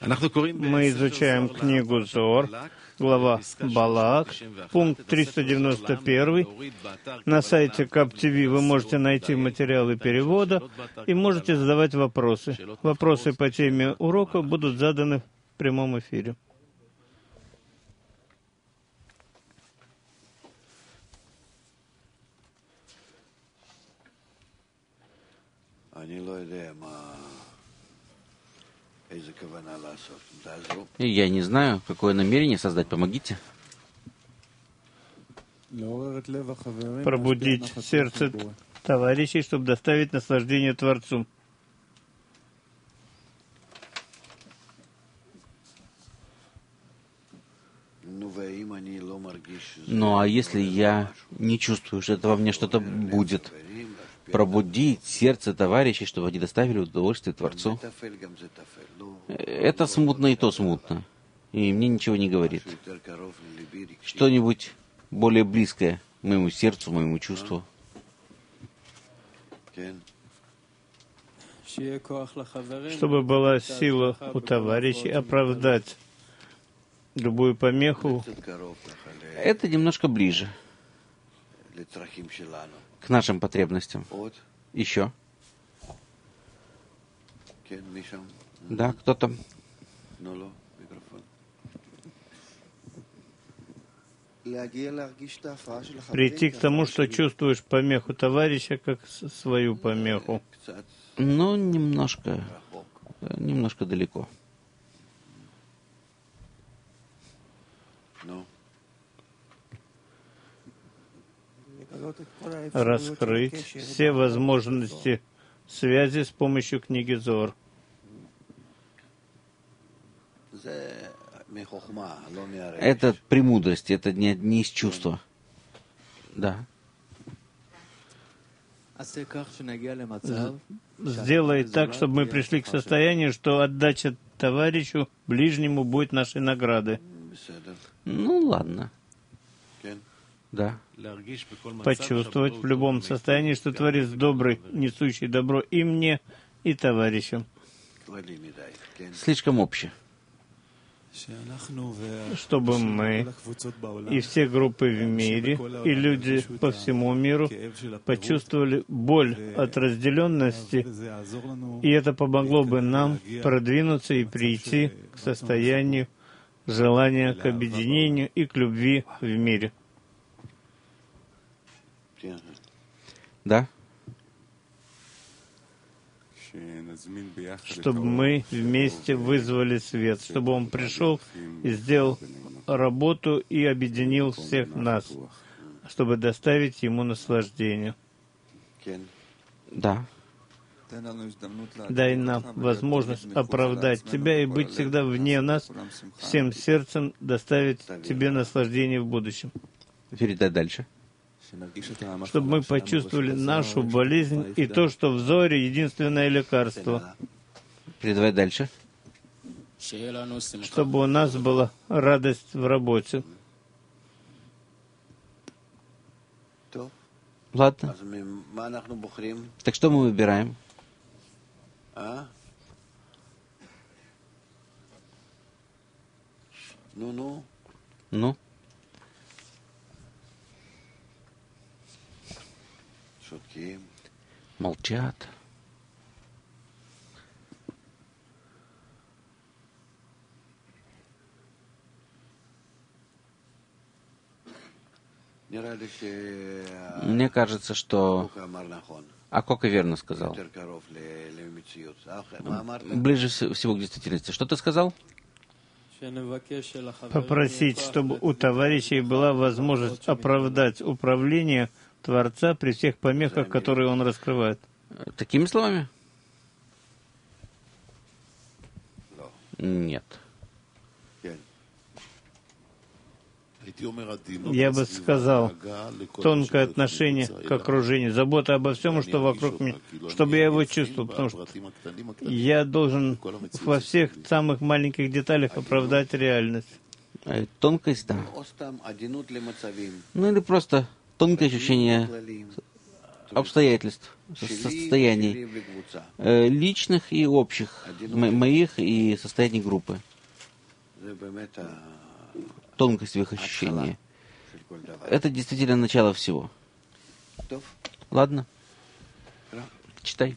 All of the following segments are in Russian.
Мы изучаем книгу Зоар, глава Балаак, пункт 391. На сайте КАП-ТВ вы можете найти материалы перевода и можете задавать вопросы. Вопросы по теме урока будут заданы в прямом эфире. И я не знаю, какое намерение создать. Помогите. Пробудить сердце товарищей, чтобы доставить наслаждение Творцу. Ну а если я не чувствую, что это во мне что-то будет, пробудить сердце товарищей, чтобы они доставили удовольствие Творцу. Это смутно и то смутно. И мне ничего не говорит. Что-нибудь более близкое моему сердцу, моему чувству. Чтобы была сила у товарищей оправдать любую помеху. Это немножко ближе к нашим потребностям. Еще. Да, кто-то. Прийти к тому, что чувствуешь помеху товарища, как свою помеху. Ну, немножко далеко. Раскрыть все возможности связи с помощью книги Зоар. Это премудрость, это не из чувства. Да. Сделай так, чтобы мы пришли к состоянию, что отдача товарищу, ближнему, будет нашей наградой. Ну, ладно. Да. Почувствовать в любом состоянии, что Творец добрый, несущий добро и мне, и товарищам. Слишком общее. Чтобы мы и все группы в мире, и люди по всему миру почувствовали боль от разделенности, и это помогло бы нам продвинуться и прийти к состоянию желания к объединению и к любви в мире. Да? Чтобы мы вместе вызвали свет, чтобы он пришел и сделал работу и объединил всех нас, чтобы доставить ему наслаждение. Да. Дай нам возможность оправдать Тебя и быть всегда вне нас, всем сердцем доставить Тебе наслаждение в будущем. Передай дальше. Чтобы мы почувствовали нашу болезнь и то, что в Зоре единственное лекарство. Передавай дальше. Чтобы у нас была радость в работе. Ладно. Так что мы выбираем? Ну? Молчат. Мне кажется, что Акока верно сказал. Ближе всего к действительности. Что ты сказал? Попросить, чтобы у товарищей была возможность оправдать управление Творца при всех помехах, которые он раскрывает. Такими словами? Нет. Я бы сказал, тонкое отношение к окружению, забота обо всем, что вокруг меня, чтобы я его чувствовал, потому что я должен во всех самых маленьких деталях оправдать реальность. Тонкость, да. Ну или просто тонкое ощущение обстоятельств, состояний личных и общих, моих и состояний группы, тонкость в их ощущении. Это действительно начало всего. Ладно? Читай.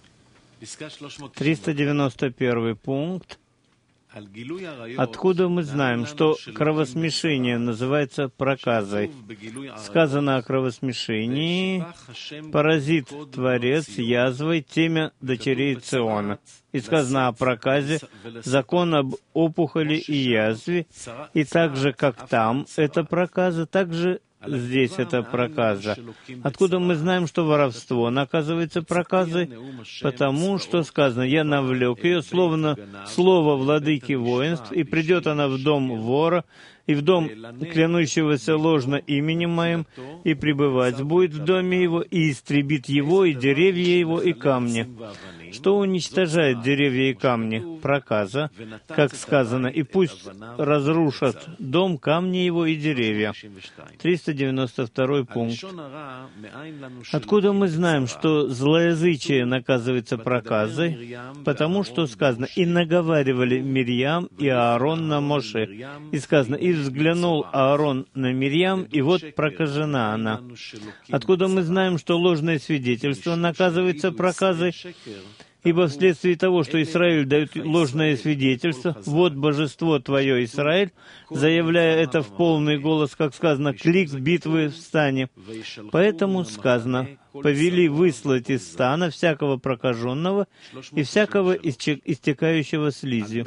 391 пункт. Откуда мы знаем, что кровосмешение называется проказой? Сказано о кровосмешении: «Поразит Творец язвой темя дочерей Циона». И сказано о проказе: «Закон об опухоли и язве». И так же, как там это проказа, так же здесь это проказа. Откуда мы знаем, что воровство наказывается проказой? Потому что сказано: «Я навлек ее, словно слово владыки воинств, и придет она в дом вора, и в дом клянущегося ложно именем моим, и пребывать будет в доме его, и истребит его, и деревья его, и камни». Что уничтожает деревья и камни? Проказа, как сказано: «И пусть разрушат дом, камни его и деревья». 392 пункт. Откуда мы знаем, что злоязычие наказывается проказой? Потому что сказано: «И наговаривали Мирьям и Аарон на Моше». И сказано: «И взглянул Аарон на Мирьям, и вот прокажена она». Откуда мы знаем, что ложное свидетельство наказывается проказой? Ибо вследствие того, что Израиль дает ложное свидетельство, «Вот божество твое, Израиль», заявляя это в полный голос, как сказано: «Клик битвы в стане». Поэтому сказано: «Повели выслать из стана всякого прокаженного и всякого истекающего слизью».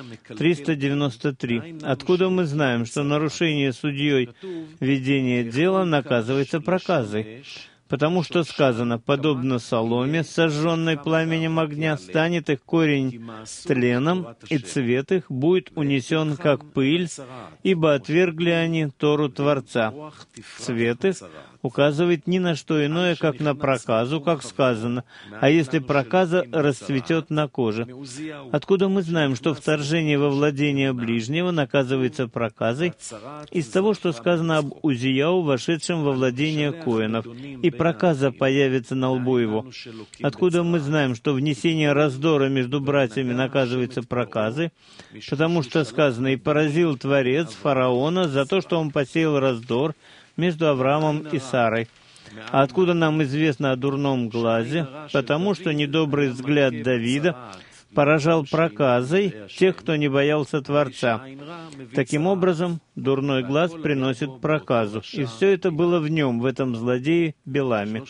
393. Откуда мы знаем, что нарушение судьей ведения дела наказывается проказой? Потому что сказано: «Подобно соломе, сожженной пламенем огня, станет их корень тленом, и цвет их будет унесен, как пыль, ибо отвергли они Тору Творца». Цвет их указывает ни на что иное, как на проказу, как сказано: «А если проказа расцветет на коже». Откуда мы знаем, что вторжение во владение ближнего наказывается проказой? Из того, что сказано об Узияу, вошедшем во владение коэнов, и проказа появится на лбу его. Откуда мы знаем, что внесение раздора между братьями наказывается проказой? Потому что сказано: «И поразил Творец фараона за то, что он посеял раздор между Авраамом и Сарой». А откуда нам известно о дурном глазе? Потому что недобрый взгляд Давида поражал проказой тех, кто не боялся Творца. Таким образом, дурной глаз приносит проказу. И все это было в нем, в этом злодее Биламе.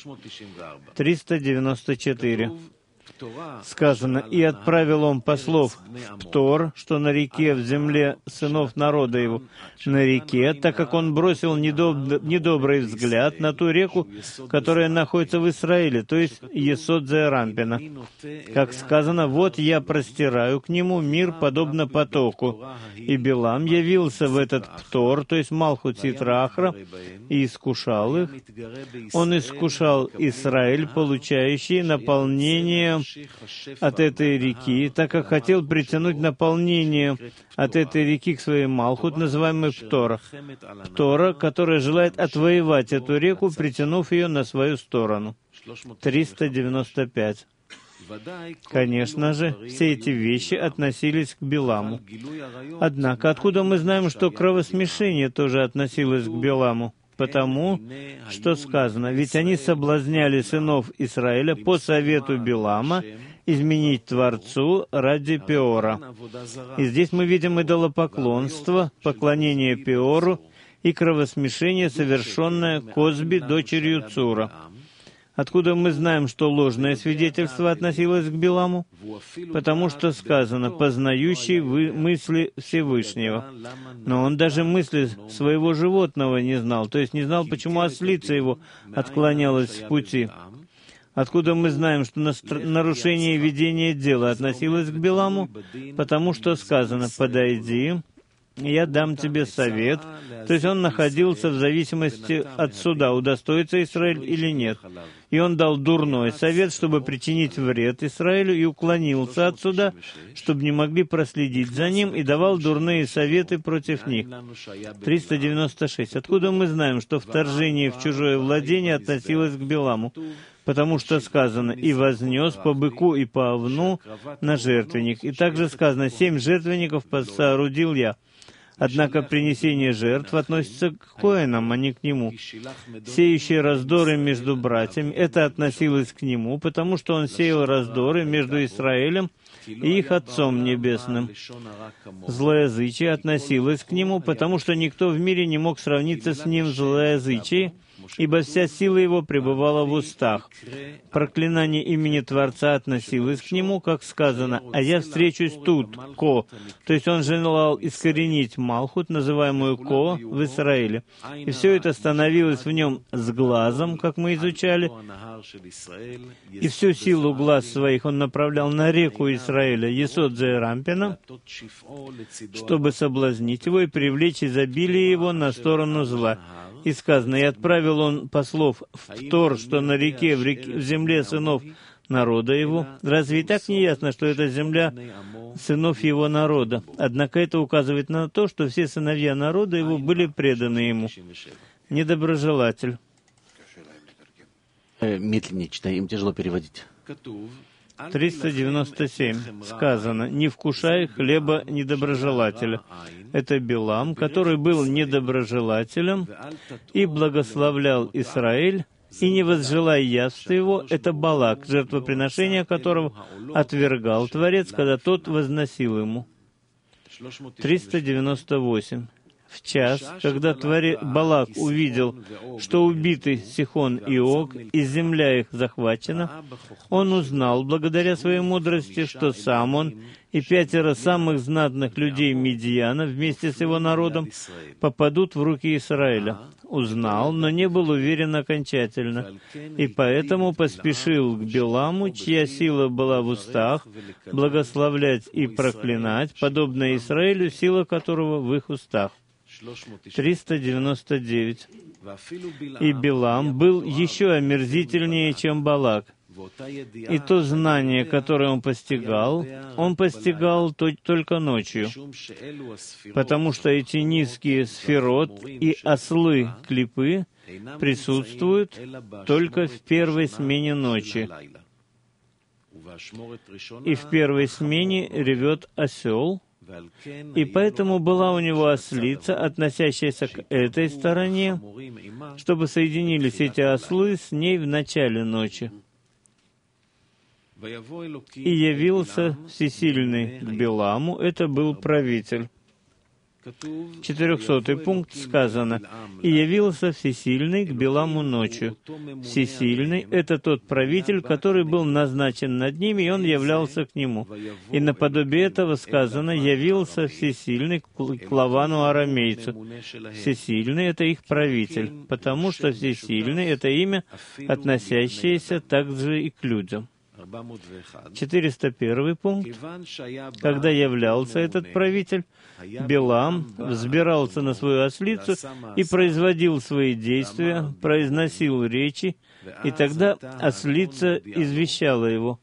394. Сказано: «И отправил он послов в Птор, что на реке, в земле сынов народа его, на реке, так как он бросил недобрый взгляд на ту реку, которая находится в Израиле, то есть Есод-Зерампина. Как сказано: вот я простираю к нему мир, подобно потоку. И Билам явился в этот Птор, то есть Малхут Ситрахра, и искушал их. Он искушал Израиль, получающий наполнение от этой реки, так как хотел притянуть наполнение от этой реки к своей Малхут, называемой Птора. Птора, которая желает отвоевать эту реку, притянув ее на свою сторону. 395. Конечно же, все эти вещи относились к Биламу. Однако, откуда мы знаем, что кровосмешение тоже относилось к Биламу? Потому что сказано: «Ведь они соблазняли сынов Израиля по совету Билама изменить Творцу ради Пеора». И здесь мы видим идолопоклонство, поклонение Пеору и кровосмешение, совершенное Козби, дочерью Цура. Откуда мы знаем, что ложное свидетельство относилось к Биламу? Потому что сказано: «Познающий мысли Всевышнего». Но он даже мысли своего животного не знал, то есть не знал, почему ослица его отклонялась с пути. Откуда мы знаем, что нарушение ведения дела относилось к Биламу? Потому что сказано: «Подойди, я дам тебе совет». То есть он находился в зависимости от суда, удостоится Израиль или нет. И он дал дурной совет, чтобы причинить вред Израилю, и уклонился от суда, чтобы не могли проследить за ним, и давал дурные советы против них. 396. Откуда мы знаем, что вторжение в чужое владение относилось к Биламу? потому что сказано: «И вознес по быку и по овну на жертвенник». И также сказано: «7 жертвенников соорудил я». Однако принесение жертв относится к коэнам, а не к нему. Сеющие раздоры между братьями, это относилось к нему, потому что он сеял раздоры между Израилем и их Отцом Небесным. Злоязычие относилось к нему, потому что никто в мире не мог сравниться с ним в злоязычии, ибо вся сила его пребывала в устах. Проклинание имени Творца относилось к нему, как сказано: «А я встречусь тут, Ко». То есть он желал искоренить Малхут, называемую Ко, в Израиле. И все это становилось в нем с глазом, как мы изучали, и всю силу глаз своих он направлял на реку Израиля, Есод Зерампина, чтобы соблазнить его и привлечь изобилие его на сторону зла. И сказано: «И отправил он послов в Тор, что на реке, в земле сынов народа его». Разве и так не ясно, что это земля сынов его народа? Однако это указывает на то, что все сыновья народа его были преданы ему. Недоброжелатель. Медленнее читай, им тяжело переводить. 397. Сказано: «Не вкушай хлеба недоброжелателя». Это Билам, который был недоброжелателем и благословлял Израиль, и не возжелай яства его. Это Балак, жертвоприношение которого отвергал Творец, когда тот возносил ему. 398. В час, когда Балак увидел, что убиты Сихон и Ог, и земля их захвачена, он узнал, благодаря своей мудрости, что сам он и 5 самых знатных людей Мидьяна вместе с его народом попадут в руки Израиля. Узнал, но не был уверен окончательно, и поэтому поспешил к Биламу, чья сила была в устах, благословлять и проклинать, подобно Израилю, сила которого в их устах. 399. И Билам был еще омерзительнее, чем Балак. И то знание, которое он постигал только ночью, потому что эти низкие сферот и ослы клипы присутствуют только в первой смене ночи. И в первой смене ревет осел, и поэтому была у него ослица, относящаяся к этой стороне, чтобы соединились эти ослы с ней в начале ночи. И явился всесильный к Биламу, это был правитель. 400-й пункт сказано: «И явился всесильный к Биламу ночью». Всесильный — это тот правитель, который был назначен над ними, и он являлся к нему. И наподобие этого сказано: «Явился всесильный к Лавану арамейцу». Всесильный — это их правитель, потому что всесильный — это имя, относящееся также и к людям. 401 пункт. Когда являлся этот правитель, Билам взбирался на свою ослицу и производил свои действия, произносил речи, и тогда ослица извещала его.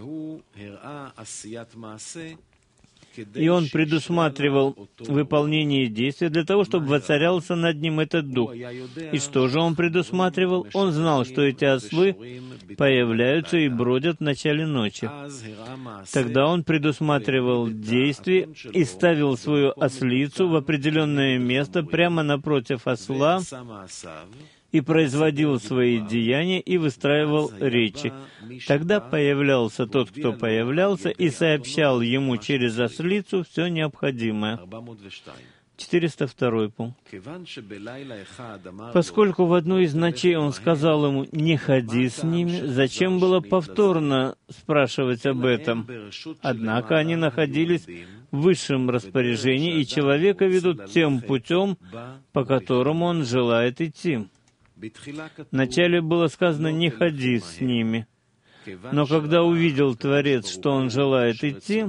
И он предусматривал выполнение действия для того, чтобы воцарялся над ним этот дух. И что же он предусматривал? Он знал, что эти ослы появляются и бродят в начале ночи. Тогда он предусматривал действие и ставил свою ослицу в определенное место прямо напротив осла, и производил свои деяния и выстраивал речи. Тогда появлялся тот, кто появлялся, и сообщал ему через ослицу все необходимое. 402 пункт. Поскольку в одну из ночей он сказал ему: «Не ходи с ними», зачем было повторно спрашивать об этом? Однако они находились в высшем распоряжении, и человека ведут тем путем, по которому он желает идти. Вначале было сказано: «Не ходи с ними». Но когда увидел Творец, что он желает идти,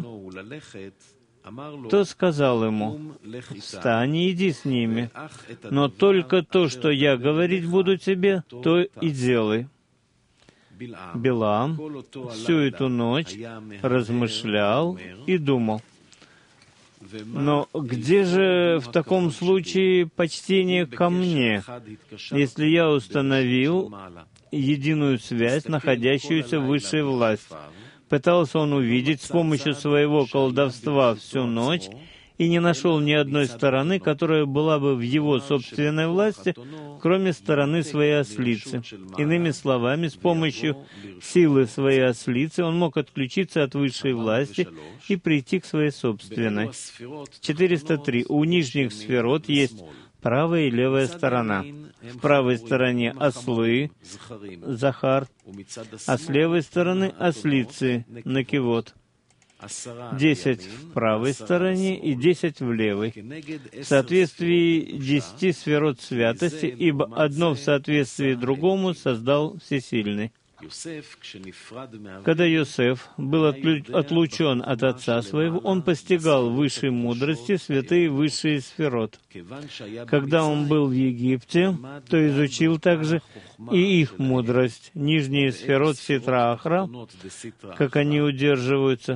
то сказал ему: «Встань и иди с ними, но только то, что я говорить буду тебе, то и делай». Билам всю эту ночь размышлял и думал: «Но где же в таком случае почтение ко мне, если я установил единую связь, находящуюся в высшей власти. Пытался он увидеть с помощью своего колдовства всю ночь и не нашел ни одной стороны, которая была бы в его собственной власти, кроме стороны своей ослицы. Иными словами, с помощью силы своей ослицы он мог отключиться от высшей власти и прийти к своей собственной. 403. У нижних сферот есть правая и левая сторона. В правой стороне ослы, Захар, а с левой стороны ослицы, Накивот. 10 в правой стороне и 10 в левой. В соответствии 10 сферот святости, ибо одно в соответствии другому создал Всесильный. Когда Йосеф был отлучен от отца своего, он постигал высшей мудрости святые высшие сферот. Когда он был в Египте, то изучил также и их мудрость, нижние сферот Ситра Ахра, как они удерживаются,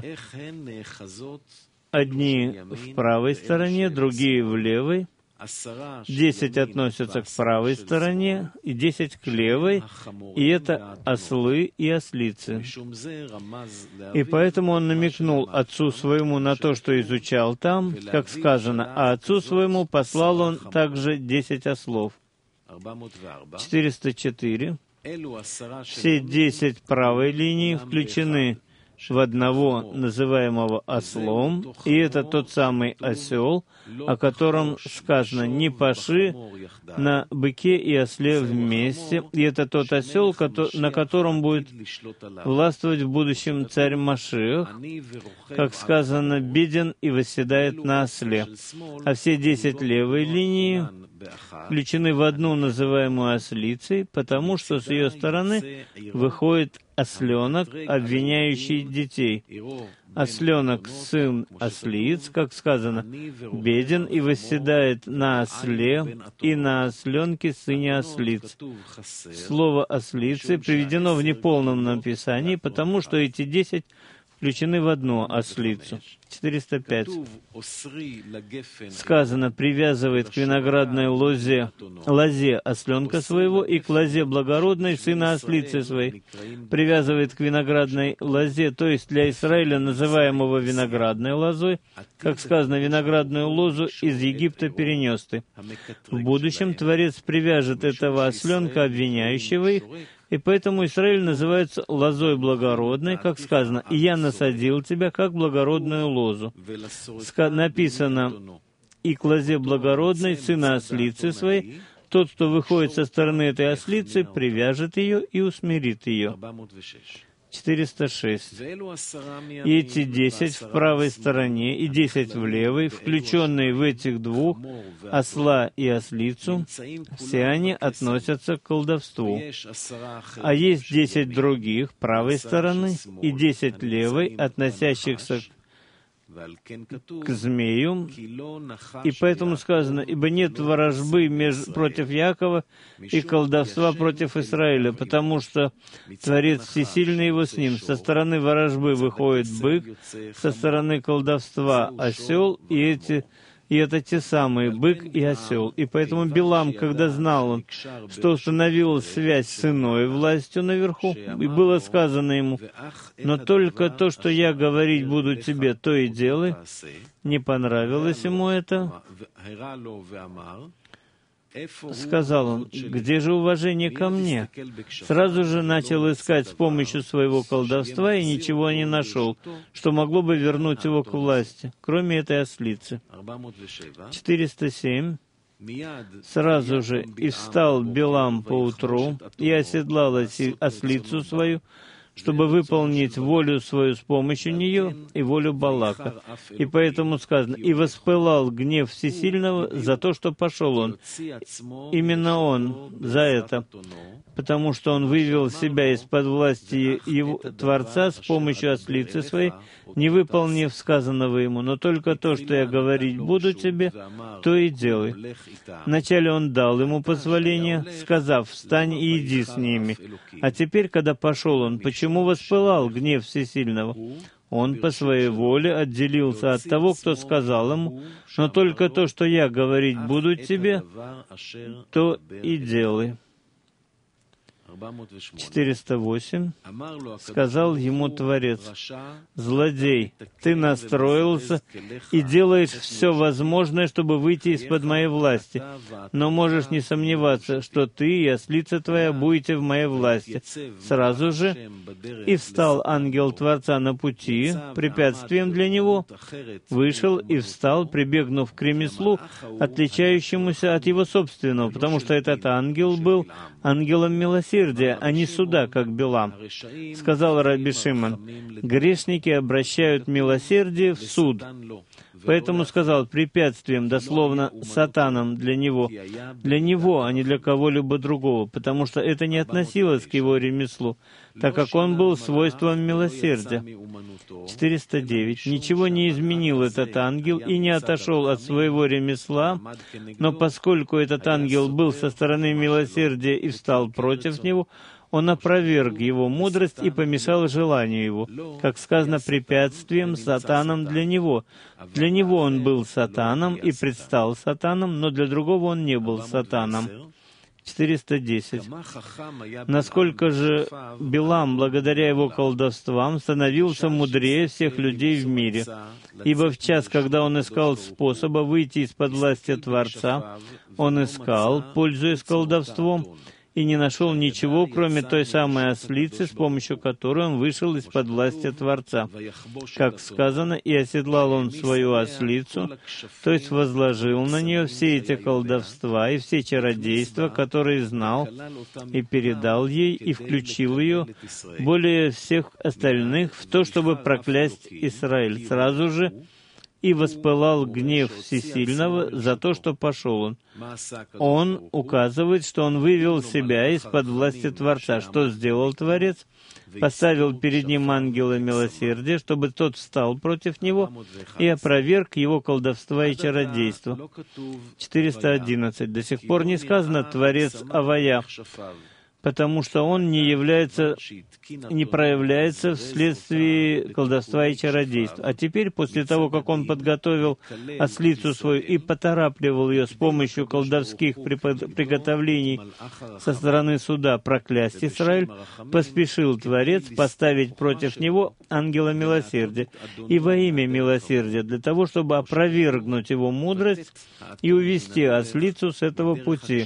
одни в правой стороне, другие в левой. 10 относятся к правой стороне и 10 к левой, и это ослы и ослицы. И поэтому он намекнул отцу своему на то, что изучал там, как сказано, а отцу своему послал он также 10 ослов. 404. Все 10 правой линии включены в одного, называемого ослом, и это тот самый осел, о котором сказано «не паши на быке и осле вместе», и это тот осел, на котором будет властвовать в будущем царь Машиах, как сказано, беден и восседает на осле. А все 10 левой линии включены в одну, называемую ослицей, потому что с ее стороны выходит осленок, обвиняющий детей. Осленок — сын ослиц, как сказано, беден и восседает на осле, и на осленке сыне ослиц. Слово «ослицы» приведено в неполном написании, потому что эти 10 включены в одну ослицу. 405. Сказано, привязывает к виноградной лозе осленка своего и к лозе благородной сына ослицы своей. Привязывает к виноградной лозе, то есть для Израиля, называемого виноградной лозой, как сказано, виноградную лозу из Египта перенес ты. В будущем Творец привяжет этого осленка, обвиняющего их, и поэтому Израиль называется лозой благородной, как сказано, «И я насадил тебя, как благородную лозу». Написано, «И к лозе благородной сына ослицы своей, тот, кто выходит со стороны этой ослицы, привяжет ее и усмирит ее». 406. И эти 10 в правой стороне и 10 в левой, включенные в этих двух, осла и ослицу, все они относятся к колдовству. А есть 10 других правой стороны и 10 левой, относящихся к змею, и поэтому сказано, ибо нет ворожбы против Якова и колдовства против Израиля, потому что Творец Всесильный его с ним. Со стороны ворожбы выходит бык, со стороны колдовства осел, и это те самые, бык и осел. И поэтому Билам, когда знал он, что установил связь с иной властью наверху, и было сказано ему, «Но только то, что я говорить буду тебе, то и делай», не понравилось ему это. Сказал он, «Где же уважение ко мне?» Сразу же начал искать с помощью своего колдовства и ничего не нашел, что могло бы вернуть его к власти, кроме этой ослицы. 407. Сразу же и встал Билам поутру и оседлал ослицу свою, чтобы выполнить волю свою с помощью нее и волю Балака. И поэтому сказано, «И воспылал гнев Всесильного за то, что пошел он». Именно он за это, потому что он вывел себя из-под власти его Творца с помощью ослицы своей, не выполнив сказанного ему, «Но только то, что я говорить буду тебе, то и делай». Вначале он дал ему позволение, сказав, «Встань и иди с ними». А теперь, когда пошел он, почему воспылал гнев Всесильного? Он по своей воле отделился от того, кто сказал ему, «Но только то, что я говорить буду тебе, то и делай». 408. Сказал ему Творец: «Злодей, ты настроился и делаешь все возможное, чтобы выйти из-под моей власти, но можешь не сомневаться, что ты и ослица твоя будете в моей власти». Сразу же и встал ангел Творца на пути, препятствием для него, вышел и встал, прибегнув к ремеслу, отличающемуся от его собственного, потому что этот ангел был ангелом милосердия, а не суда, как Билам. Сказал Раби Шимон: грешники обращают милосердие в суд. Поэтому сказал препятствием, дословно сатаном для него, а не для кого-либо другого, потому что это не относилось к его ремеслу, так как он был свойством милосердия. 409. Ничего не изменил этот ангел и не отошел от своего ремесла, но поскольку этот ангел был со стороны милосердия и встал против него, он опроверг его мудрость и помешал желанию его, как сказано, препятствием сатаном для него. Для него он был сатаном и предстал сатаном, но для другого он не был сатаном. 410. Насколько же Билам, благодаря его колдовствам, становился мудрее всех людей в мире, ибо в час, когда он искал способа выйти из-под власти Творца, он искал, пользуясь колдовством, и не нашел ничего, кроме той самой ослицы, с помощью которой он вышел из-под власти Творца. Как сказано, и оседлал он свою ослицу, то есть возложил на нее все эти колдовства и все чародейства, которые знал, и передал ей, и включил ее более всех остальных в то, чтобы проклясть Израиль. Сразу же и воспылал гнев Всесильного за то, что пошел он. Он указывает, что он вывел себя из-под власти Творца. Что сделал Творец? Поставил перед ним ангела милосердия, чтобы тот встал против него и опроверг его колдовства и чародейства. 411. До сих пор не сказано «Творец Авая», потому что он не проявляется вследствие колдовства и чародейства. А теперь, после того, как он подготовил ослицу свою и поторапливал ее с помощью колдовских приготовлений со стороны суда проклясть Израиль, поспешил Творец поставить против него ангела милосердия и во имя милосердия, для того, чтобы опровергнуть его мудрость и увести ослицу с этого пути.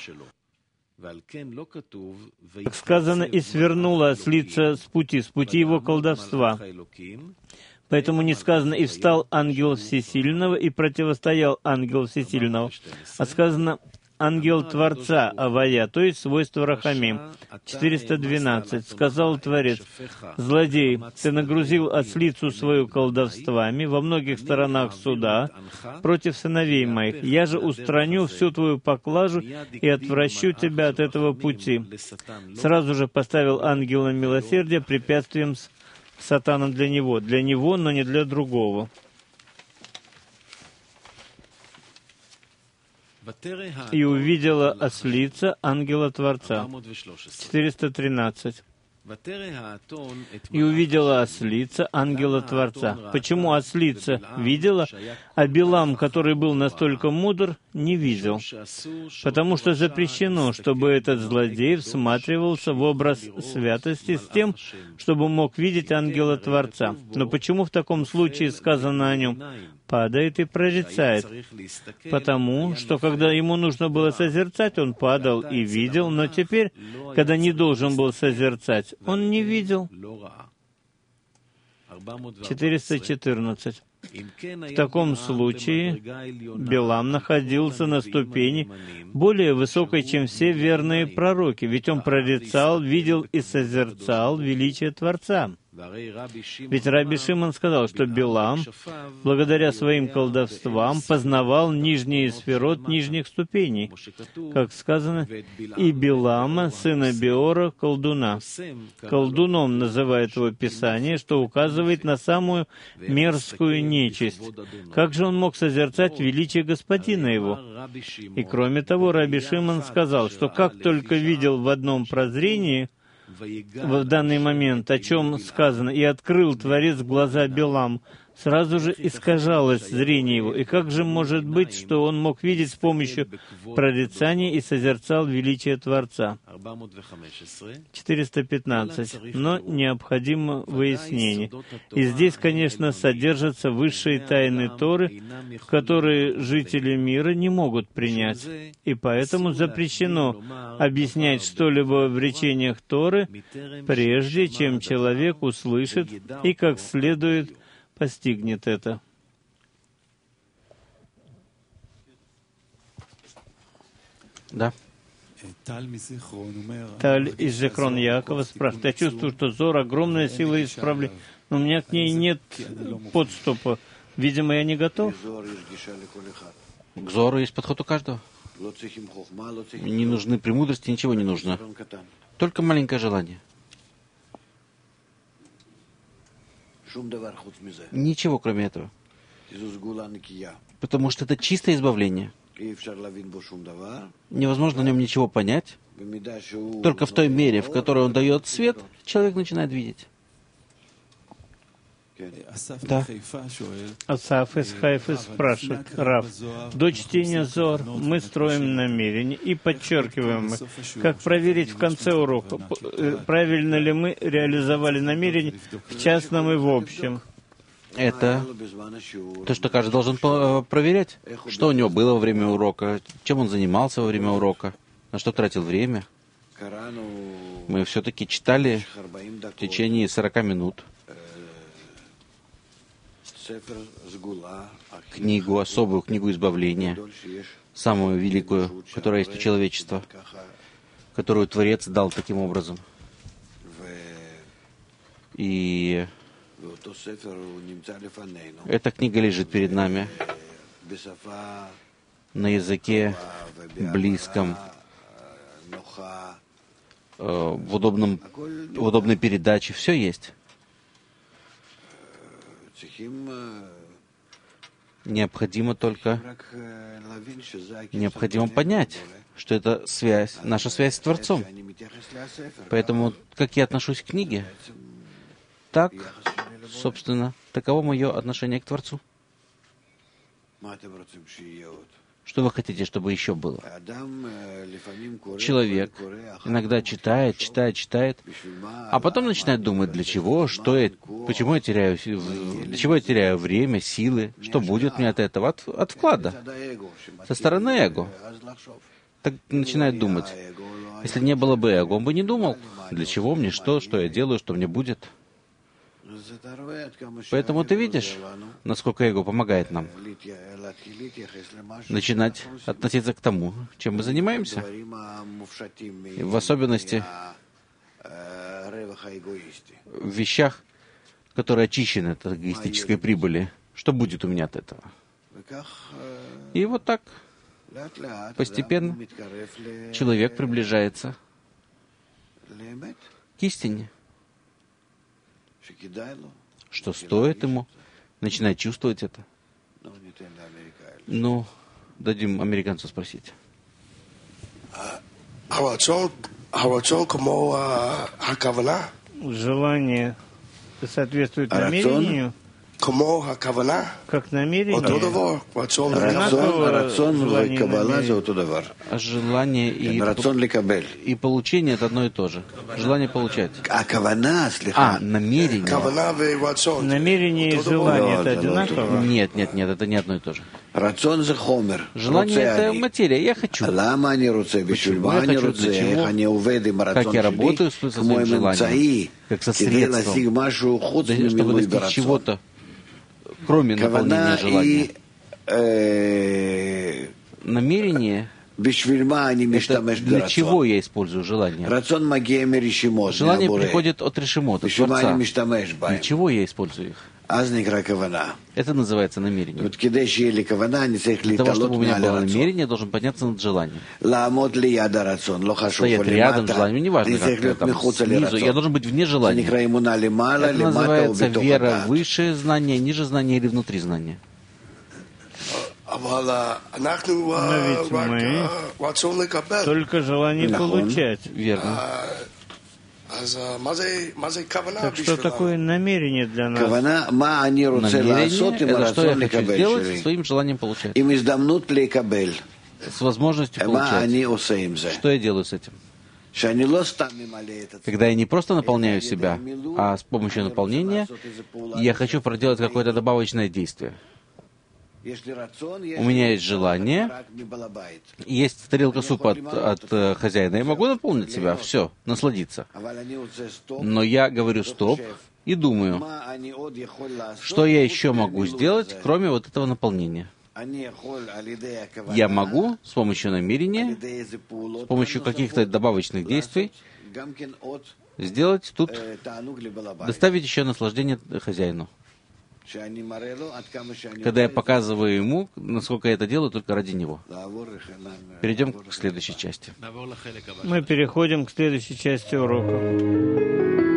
Как сказано, и свернула ослица с пути его колдовства. Поэтому не сказано, и встал ангел Всесильного, и противостоял ангел Всесильного, а сказано, ангел Творца Авая, то есть свойство Рахамим. 412. Сказал Творец: «Злодей, ты нагрузил ослицу свою колдовствами во многих сторонах суда против сыновей моих. Я же устраню всю твою поклажу и отвращу тебя от этого пути». Сразу же поставил ангела милосердия препятствием сатаном для него, но не для другого. «И увидела ослица ангела Творца». 413. «И увидела ослица ангела Творца». Почему ослица видела, а Билам, который был настолько мудр, не видел? Потому что запрещено, чтобы этот злодей всматривался в образ святости с тем, чтобы мог видеть ангела Творца. Но почему в таком случае сказано о нем «падает и прорицает»? Потому что, когда ему нужно было созерцать, он падал и видел, но теперь, когда не должен был созерцать, он не видел. 414. В таком случае Билам находился на ступени более высокой, чем все верные пророки, ведь он прорицал, видел и созерцал величие Творца. Ведь Раби Шимон сказал, что Билам, благодаря своим колдовствам, познавал нижние сферот нижних ступеней, как сказано, и Билама, сына Беора, колдуна. Колдуном называет его Писание, что указывает на самую мерзкую нечисть. Как же он мог созерцать величие Господина его? И кроме того, Раби Шимон сказал, что как только видел в одном прозрении, в данный момент, о чем сказано, «И открыл Творец глаза Билам сразу же искажалось зрение его. И как же может быть, что он мог видеть с помощью прорицания и созерцал величие Творца? 415. Но необходимо выяснение. И здесь, конечно, содержатся высшие тайны Торы, которые жители мира не могут принять. И поэтому запрещено объяснять что-либо в речениях Торы, прежде чем человек услышит и как следует постигнет это. Да. Таль из Зихрон Якова спрашивает: я чувствую, что Зор — огромная сила исправления, но у меня к ней нет подступа. Видимо, я не готов. К Зору есть подход у каждого. Не нужны премудрости, ничего не нужно. Только маленькое желание. Ничего, кроме этого. Потому что это чистое избавление. Невозможно в нем ничего понять. Только в той мере, в которой он дает свет, человек начинает видеть. Да. Асаф из Хайфы спрашивает: Рав, до чтения Зор мы строим намерения и подчеркиваем их. Как проверить в конце урока, правильно ли мы реализовали намерения в частном и в общем? Это то, что каждый должен проверять. Что у него было во время урока, чем он занимался во время урока, на что тратил время. Мы все-таки читали в течение 40 минут книгу, особую книгу избавления, самую великую, которая есть у человечества, которую Творец дал таким образом. И эта книга лежит перед нами на языке близком, в удобной передаче. Все есть. Необходимо понять, что это связь, наша связь с Творцом. Поэтому, как я отношусь к книге, так, собственно, таково мое отношение к Творцу. Что вы хотите, чтобы еще было? Человек иногда читает, а потом начинает думать, для чего, что я, почему я теряю, для чего я теряю время, силы, что будет мне от этого, от вклада, со стороны эго. Так начинает думать. Если не было бы эго, он бы не думал, для чего мне, что я делаю, что мне будет. Поэтому ты видишь, насколько эго помогает нам начинать относиться к тому, чем мы занимаемся, и в особенности в вещах, которые очищены от эгоистической прибыли. Что будет у меня от этого? И вот так постепенно человек приближается к истине, что стоит ему начинать чувствовать это. Ну, дадим американцу спросить. Желание соответствует намерению, как намерение. Желание и получение — это одно и то же. Желание получать. Намерение. Намерение и желание — это одинаково? Нет, это не одно и то же. Желание — это материя. Я хочу. Почему я хочу? Для чего? Как я работаю со своим желанием? Как со средством, чтобы достичь чего-то, кроме наполнения желания. Намерение — это для чего я использую желание? Желание приходит от решимот, от Творца. Для чего я использую их? Это называется намерение. Для того, чтобы у меня было намерение, я должен подняться над желанием. Стоять рядом с желанием, неважно, как там, снизу. Я должен быть вне желания. Это называется вера выше знания, ниже знания или внутри знания. Но ведь мы только желание получать. Верно. Так что такое намерение для нас? Намерение — это что я хочу сделать со своим желанием получать, с возможностью получать. Что я делаю с этим? Когда я не просто наполняю себя, а с помощью наполнения я хочу проделать какое-то добавочное действие. У меня есть желание, есть тарелка супа от хозяина, я могу наполнить себя, все, насладиться. Но я говорю стоп и думаю, что я еще могу сделать, кроме вот этого наполнения. Я могу с помощью намерения, с помощью каких-то добавочных действий сделать тут, доставить еще наслаждение хозяину. Когда я показываю ему, насколько я это делаю только ради него. Перейдем к следующей части. Мы переходим к следующей части урока.